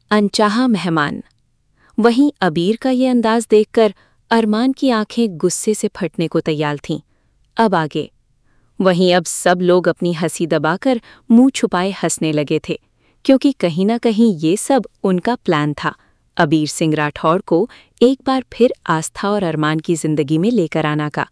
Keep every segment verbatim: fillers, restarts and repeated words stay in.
अनचाहा मेहमान। वहीं अबीर का ये अंदाज देखकर अरमान की आंखें गुस्से से फटने को तैयार थीं। अब आगे। वहीं अब सब लोग अपनी हंसी दबाकर मुंह छुपाए हंसने लगे थे, क्योंकि कहीं ना कहीं ये सब उनका प्लान था, अबीर सिंह राठौड़ को एक बार फिर आस्था और अरमान की जिंदगी में लेकर आना का।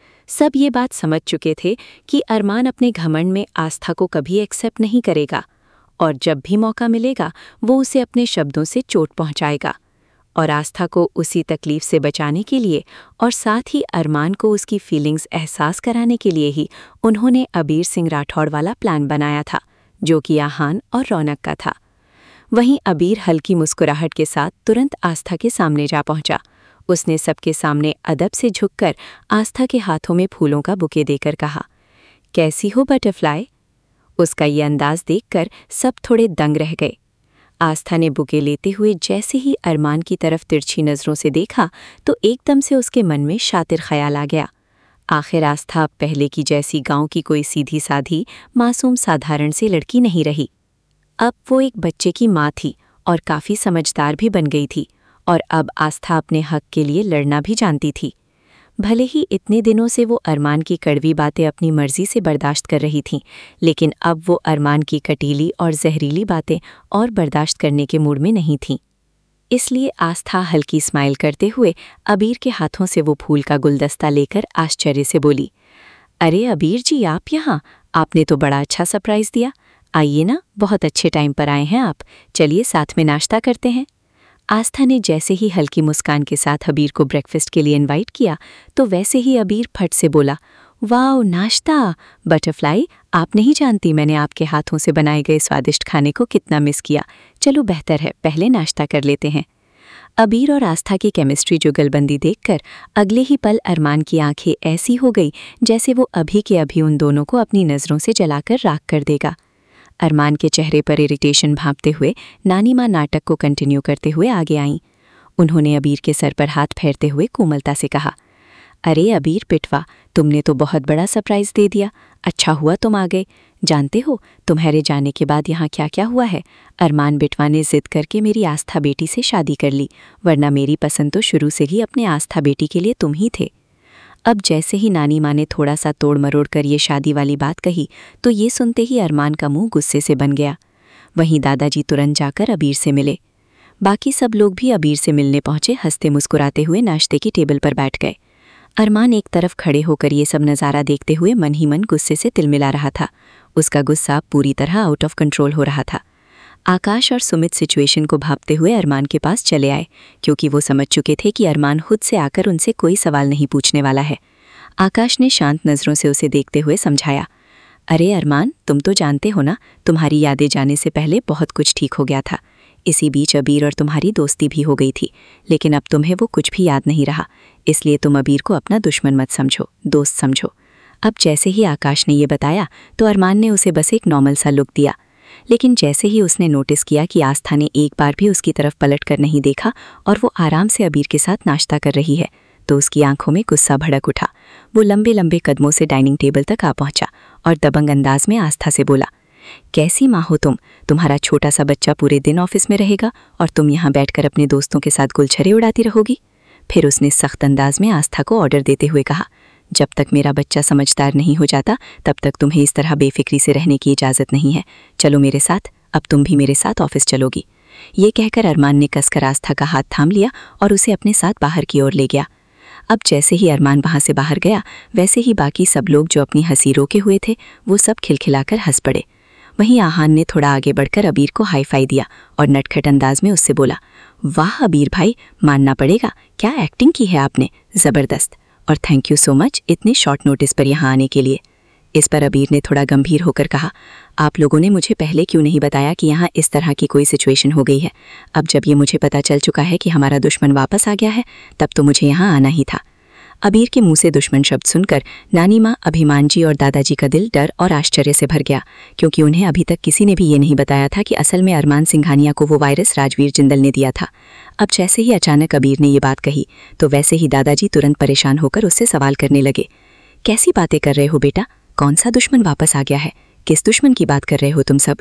सब ये बात समझ चुके थे कि अरमान अपने घमंड में आस्था को कभी एक्सेप्ट नहीं करेगा, और जब भी मौका मिलेगा वो उसे अपने शब्दों से चोट पहुंचाएगा। और आस्था को उसी तकलीफ से बचाने के लिए और साथ ही अरमान को उसकी फीलिंग्स एहसास कराने के लिए ही उन्होंने अबीर सिंह राठौड़ वाला प्लान बनाया था, जो कि आहान और रौनक का था। वहीं अबीर हल्की मुस्कुराहट के साथ तुरंत आस्था के सामने जा पहुंचा। उसने सबके सामने अदब से झुककर आस्था के हाथों में फूलों का बुके देकर कहा, कैसी हो बटरफ्लाई? उसका ये अंदाज देखकर सब थोड़े दंग रह गए। आस्था ने बुके लेते हुए जैसे ही अरमान की तरफ तिरछी नज़रों से देखा तो एकदम से उसके मन में शातिर ख्याल आ गया। आखिर आस्था अब पहले की जैसी गांव की कोई सीधी साधी मासूम साधारण सी लड़की नहीं रही। अब वो एक बच्चे की माँ थी और काफ़ी समझदार भी बन गई थी, और अब आस्था अपने हक के लिए लड़ना भी जानती थी। भले ही इतने दिनों से वो अरमान की कड़वी बातें अपनी मर्जी से बर्दाश्त कर रही थीं, लेकिन अब वो अरमान की कटीली और जहरीली बातें और बर्दाश्त करने के मूड में नहीं थीं। इसलिए आस्था हल्की स्माइल करते हुए अबीर के हाथों से वो फूल का गुलदस्ता लेकर आश्चर्य से बोली, अरे अबीर जी, आप यहाँ? आपने तो बड़ा अच्छा सरप्राइज़ दिया। आइए ना, बहुत अच्छे टाइम पर आए हैं आप। चलिए साथ में नाश्ता करते हैं। आस्था ने जैसे ही हल्की मुस्कान के साथ अबीर को ब्रेकफास्ट के लिए इनवाइट किया तो वैसे ही अबीर फट से बोला, वाओ, नाश्ता! बटरफ्लाई, आप नहीं जानती मैंने आपके हाथों से बनाए गए स्वादिष्ट खाने को कितना मिस किया। चलो बेहतर है पहले नाश्ता कर लेते हैं। अबीर और आस्था की केमिस्ट्री जुगलबंदी देखकर अगले ही पल अरमान की आंखें ऐसी हो गई जैसे वो अभी के अभी उन दोनों को अपनी नज़रों से जलाकर राख कर देगा। अरमान के चेहरे पर इरिटेशन भांपते हुए नानी माँ नाटक को कंटिन्यू करते हुए आगे आईं। उन्होंने अबीर के सर पर हाथ फेरते हुए कोमलता से कहा, अरे अबीर पिटवा, तुमने तो बहुत बड़ा सरप्राइज़ दे दिया। अच्छा हुआ तुम आ गए। जानते हो तुम्हारे जाने के बाद यहाँ क्या क्या हुआ है? अरमान बिटवा ने जिद करके मेरी आस्था बेटी से शादी कर ली, वरना मेरी पसंद तो शुरू से ही अपने आस्था बेटी के लिए तुम ही थे। अब जैसे ही नानी माँ ने थोड़ा सा तोड़ मरोड़ कर ये शादी वाली बात कही तो ये सुनते ही अरमान का मुंह गुस्से से बन गया। वहीं दादाजी तुरंत जाकर अबीर से मिले। बाकी सब लोग भी अबीर से मिलने पहुंचे हंसते मुस्कुराते हुए नाश्ते की टेबल पर बैठ गए। अरमान एक तरफ खड़े होकर ये सब नज़ारा देखते हुए मन ही मन गुस्से से तिलमिला रहा था। उसका गुस्सा पूरी तरह आउट ऑफ कंट्रोल हो रहा था। आकाश और सुमित सिचुएशन को भांपते हुए अरमान के पास चले आए, क्योंकि वो समझ चुके थे कि अरमान खुद से आकर उनसे कोई सवाल नहीं पूछने वाला है। आकाश ने शांत नज़रों से उसे देखते हुए समझाया, अरे अरमान, तुम तो जानते हो ना, तुम्हारी यादें जाने से पहले बहुत कुछ ठीक हो गया था। इसी बीच अबीर और तुम्हारी दोस्ती भी हो गई थी, लेकिन अब तुम्हें वो कुछ भी याद नहीं रहा। इसलिए तुम अबीर को अपना दुश्मन मत समझो, दोस्त समझो। अब जैसे ही आकाश ने ये बताया तो अरमान ने उसे बस एक नॉर्मल सा लुक दिया, लेकिन जैसे ही उसने नोटिस किया कि आस्था ने एक बार भी उसकी तरफ पलट कर नहीं देखा और वो आराम से अबीर के साथ नाश्ता कर रही है, तो उसकी आंखों में गुस्सा भड़क उठा। वो लंबे लंबे कदमों से डाइनिंग टेबल तक आ पहुंचा और दबंग अंदाज में आस्था से बोला, कैसी माँ हो तुम? तुम्हारा छोटा सा बच्चा पूरे दिन ऑफिस में रहेगा और तुम यहाँ बैठकर अपने दोस्तों के साथ गुलछरे उड़ाती रहोगी। फिर उसने सख्त अंदाज में आस्था को ऑर्डर देते हुए कहा, जब तक मेरा बच्चा समझदार नहीं हो जाता तब तक तुम्हें इस तरह बेफिक्री से रहने की इजाज़त नहीं है। चलो मेरे साथ, अब तुम भी मेरे साथ ऑफिस चलोगी। ये कहकर अरमान ने कसकर आस्था का हाथ थाम लिया और उसे अपने साथ बाहर की ओर ले गया। अब जैसे ही अरमान वहाँ से बाहर गया, वैसे ही बाकी सब लोग जो अपनी हंसी रोके हुए थे वो सब खिलखिलाकर हंस पड़े। वहीं आहान ने थोड़ा आगे बढ़कर अबीर को हाई फाई दिया और नटखट अंदाज में उससे बोला, वाह अबीर भाई, मानना पड़ेगा, क्या एक्टिंग की है आपने, ज़बरदस्त, और थैंक यू सो मच इतने शॉर्ट नोटिस पर यहाँ आने के लिए। इस पर अबीर ने थोड़ा गंभीर होकर कहा, आप लोगों ने मुझे पहले क्यों नहीं बताया कि यहाँ इस तरह की कोई सिचुएशन हो गई है? अब जब ये मुझे पता चल चुका है कि हमारा दुश्मन वापस आ गया है, तब तो मुझे यहाँ आना ही था। अबीर के मुंह से दुश्मन शब्द सुनकर नानी माँ, अभिमान जी और दादाजी का दिल डर और आश्चर्य से भर गया, क्योंकि उन्हें अभी तक किसी ने भी ये नहीं बताया था कि असल में अरमान सिंघानिया को वो वायरस राजवीर जिंदल ने दिया था। अब जैसे ही अचानक अबीर ने ये बात कही तो वैसे ही दादाजी तुरंत परेशान होकर उससे सवाल करने लगे, कैसी बातें कर रहे हो बेटा? कौन सा दुश्मन वापस आ गया है? किस दुश्मन की बात कर रहे हो तुम सब?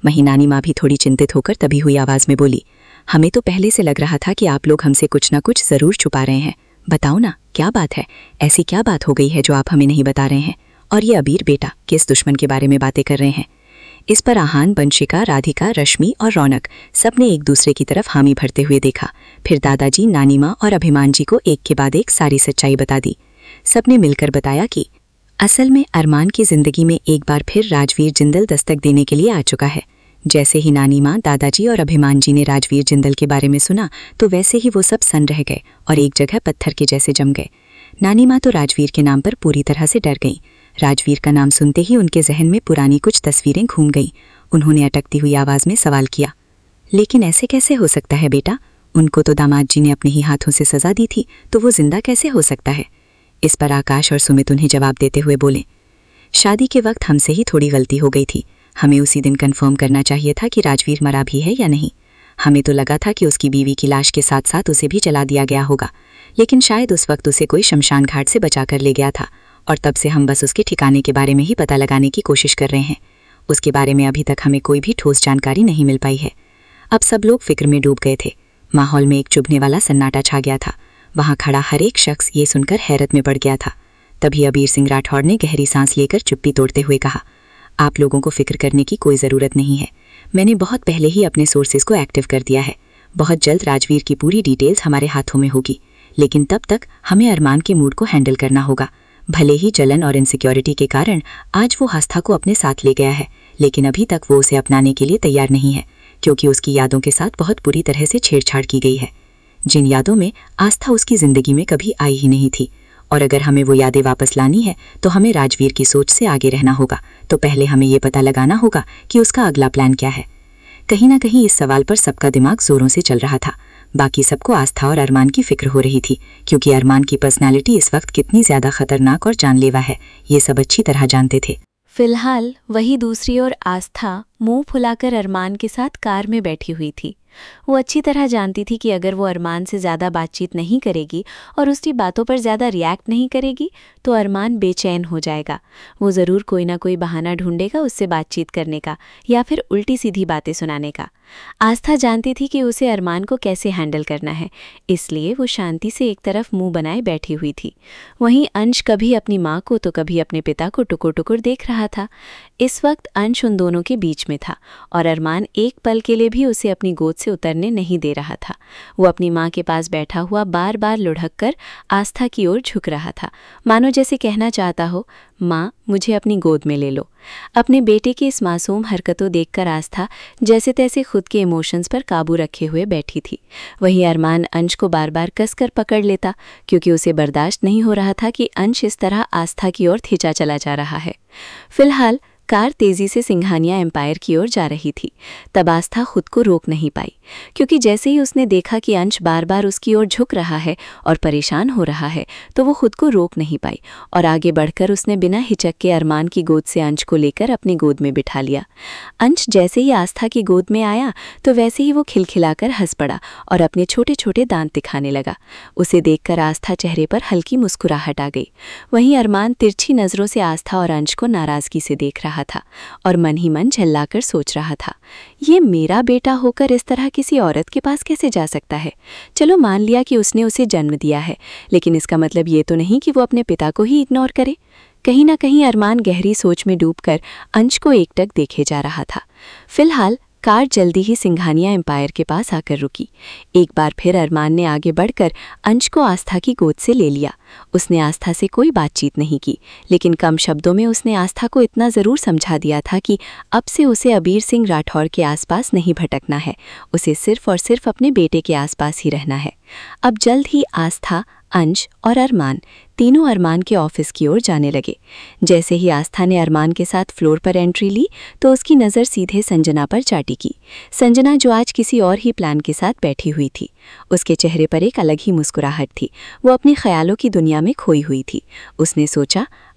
वहीं नानी माँ भी थोड़ी चिंतित होकर तभी हुई आवाज़ में बोली, हमें तो पहले से लग रहा था कि आप लोग हमसे कुछ ना कुछ ज़रूर छुपा रहे हैं। बताओ ना, क्या बात है? ऐसी क्या बात हो गई है जो आप हमें नहीं बता रहे हैं? और ये अबीर बेटा किस दुश्मन के बारे में बातें कर रहे हैं? इस पर आहान, वंशिका, राधिका, रश्मि और रौनक सबने एक दूसरे की तरफ हामी भरते हुए देखा। फिर दादाजी, नानी माँ और अभिमान जी को एक के बाद एक सारी सच्चाई बता दी। सबने मिलकर बताया कि असल में अरमान की जिंदगी में एक बार फिर राजवीर जिंदल दस्तक देने के लिए आ चुका है। जैसे ही नानी माँ, दादाजी और अभिमान जी ने राजवीर जिंदल के बारे में सुना तो वैसे ही वो सब सन रह गए और एक जगह पत्थर के जैसे जम गए। नानी माँ तो राजवीर के नाम पर पूरी तरह से डर गईं। राजवीर का नाम सुनते ही उनके जहन में पुरानी कुछ तस्वीरें घूम गईं। उन्होंने अटकती हुई आवाज़ में सवाल किया, लेकिन ऐसे कैसे हो सकता है बेटा? उनको तो दामाद जी ने अपने ही हाथों से सज़ा दी थी, तो वो जिंदा कैसे हो सकता है? इस पर आकाश और सुमित उन्हें जवाब देते हुए बोले, शादी के वक्त हमसे ही थोड़ी गलती हो गई थी। हमें उसी दिन कंफर्म करना चाहिए था कि राजवीर मरा भी है या नहीं। हमें तो लगा था कि उसकी बीवी की लाश के साथ साथ उसे भी जला दिया गया होगा, लेकिन शायद उस वक्त उसे कोई शमशान घाट से बचा कर ले गया था और तब से हम बस उसके ठिकाने के बारे में ही पता लगाने की कोशिश कर रहे हैं। उसके बारे में अभी तक हमें कोई भी ठोस जानकारी नहीं मिल पाई है। अब सब लोग फिक्र में डूब गए थे। माहौल में एक चुभने वाला सन्नाटा छा गया था। वहाँ खड़ा हर एक शख्स ये सुनकर हैरत में पड़ गया था। तभी अबीर सिंह राठौड़ ने गहरी सांस लेकर चुप्पी तोड़ते हुए कहा, आप लोगों को फिक्र करने की कोई ज़रूरत नहीं है। मैंने बहुत पहले ही अपने सोर्सेज को एक्टिव कर दिया है। बहुत जल्द राजवीर की पूरी डिटेल्स हमारे हाथों में होगी, लेकिन तब तक हमें अरमान के मूड को हैंडल करना होगा। भले ही जलन और इनसिक्योरिटी के कारण आज वो आस्था को अपने साथ ले गया है, लेकिन अभी तक वो उसे अपनाने के लिए तैयार नहीं है, क्योंकि उसकी यादों के साथ बहुत बुरी तरह से छेड़छाड़ की गई है। जिन यादों में आस्था उसकी ज़िंदगी में कभी आई ही नहीं थी। और अगर हमें वो यादें वापस लानी है तो हमें राजवीर की सोच से आगे रहना होगा। तो पहले हमें ये पता लगाना होगा कि उसका अगला प्लान क्या है। कहीं ना कहीं इस सवाल पर सबका दिमाग जोरों से चल रहा था। बाकी सबको आस्था और अरमान की फिक्र हो रही थी, क्योंकि अरमान की पर्सनालिटी इस वक्त कितनी ज़्यादा खतरनाक और जानलेवा है, ये सब अच्छी तरह जानते थे। फिलहाल वही दूसरी ओर आस्था मुंह फुलाकर अरमान के साथ कार में बैठी हुई थी। वो अच्छी तरह जानती थी कि अगर वो अरमान से ज़्यादा बातचीत नहीं करेगी और उसकी बातों पर ज़्यादा रिएक्ट नहीं करेगी तो अरमान बेचैन हो जाएगा। वो ज़रूर कोई ना कोई बहाना ढूंढेगा उससे बातचीत करने का या फिर उल्टी सीधी बातें सुनाने का। आस्था जानती थी कि उसे अरमान को कैसे हैंडल करना है, इसलिए वो शांति से एक तरफ मुंह बनाए बैठी हुई थी। वहीं अंश कभी अपनी माँ को तो कभी अपने पिता को टुकुर टुकुर देख रहा था। इस वक्त अंश उन दोनों के बीच में था और अरमान एक पल के लिए भी उसे अपनी गोद से उतरने नहीं दे रहा था। वो अपनी माँ के पास बैठा हुआ बार बार लुढ़क कर आस्था की ओर झुक रहा था, मानो जैसे कहना चाहता हो, माँ मुझे अपनी गोद में ले लो। अपने बेटे की इस मासूम हरकतों देखकर आस्था जैसे तैसे खुद के इमोशंस पर काबू रखे हुए बैठी थी। वहीं अरमान अंश को बार बार कसकर पकड़ लेता, क्योंकि उसे बर्दाश्त नहीं हो रहा था कि अंश इस तरह आस्था की ओर खींचा चला जा रहा है। फिलहाल कार तेजी से सिंघानिया एम्पायर की ओर जा रही थी। तब आस्था खुद को रोक नहीं पाई, क्योंकि जैसे ही उसने देखा कि अंश बार बार उसकी ओर झुक रहा है और परेशान हो रहा है, तो वो खुद को रोक नहीं पाई और आगे बढ़कर उसने बिना हिचक के अरमान की गोद से अंश को लेकर अपनी गोद में बिठा लिया। अंश जैसे ही आस्था की गोद में आया तो वैसे ही वो खिलखिलाकर हंस पड़ा और अपने छोटे छोटे दांत दिखाने लगा। उसे देखकर आस्था चेहरे पर हल्की मुस्कुराहट आ गई। वहीं अरमान तिरछी नज़रों से आस्था और अंश को नाराज़गी से देख रहा था और मन ही मन झल्लाकर सोच रहा था, ये मेरा बेटा होकर इस तरह किसी औरत के पास कैसे जा सकता है? चलो मान लिया कि उसने उसे जन्म दिया है, लेकिन इसका मतलब ये तो नहीं कि वो अपने पिता को ही इग्नोर करे। कहीं ना कहीं अरमान गहरी सोच में डूबकर अंश को एकटक देखे जा रहा था। फिलहाल कार जल्दी ही सिंघानिया एम्पायर के पास आकर रुकी। एक बार फिर अरमान ने आगे बढ़कर अंश को आस्था की गोद से ले लिया। उसने आस्था से कोई बातचीत नहीं की, लेकिन कम शब्दों में उसने आस्था को इतना ज़रूर समझा दिया था कि अब से उसे अबीर सिंह राठौर के आसपास नहीं भटकना है, उसे सिर्फ और सिर्फ अपने बेटे के आसपास ही रहना है। अब जल्द ही आस्था, अंश और अरमान तीनों अरमान के ऑफिस की ओर जाने लगे। जैसे ही आस्था ने अरमान के साथ फ्लोर पर एंट्री ली तो उसकी नज़र सीधे संजना पर जा टिकी। संजना जो आज किसी और ही प्लान के साथ बैठी हुई थी। उसके चेहरे पर एक अलग ही मुस्कुराहट थी। वो अपने ख्यालों की दुनिया में खोई हुई थी। उसने सोचा,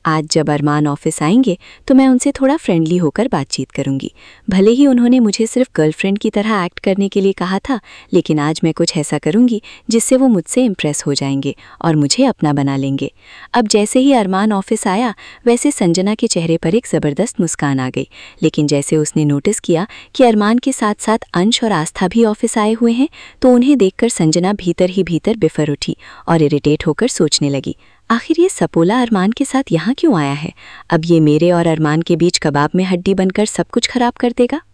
आज जब अरमान ऑफिस आएंगे तो मैं उनसे थोड़ा फ्रेंडली होकर बातचीत करूंगी। भले ही उन्होंने मुझे सिर्फ गर्लफ्रेंड की तरह एक्ट करने के लिए कहा था, लेकिन आज मैं कुछ ऐसा करूंगी जिससे वो मुझसे इम्प्रेस हो जाएंगे और मुझे अपना बना लेंगे। अब जैसे ही अरमान ऑफिस आया, वैसे संजना के चेहरे पर एक ज़बरदस्त मुस्कान आ गई, लेकिन जैसे उसने नोटिस किया कि अरमान के साथ साथ अंश और आस्था भी ऑफिस आए हुए हैं, तो उन्हें देखकर संजना भीतर ही भीतर बिफर उठी और इरिटेट होकर सोचने लगी, आखिर ये सपोला अरमान के साथ यहाँ क्यों आया है? अब ये मेरे और अरमान के बीच कबाब में हड्डी बनकर सब कुछ खराब कर देगा।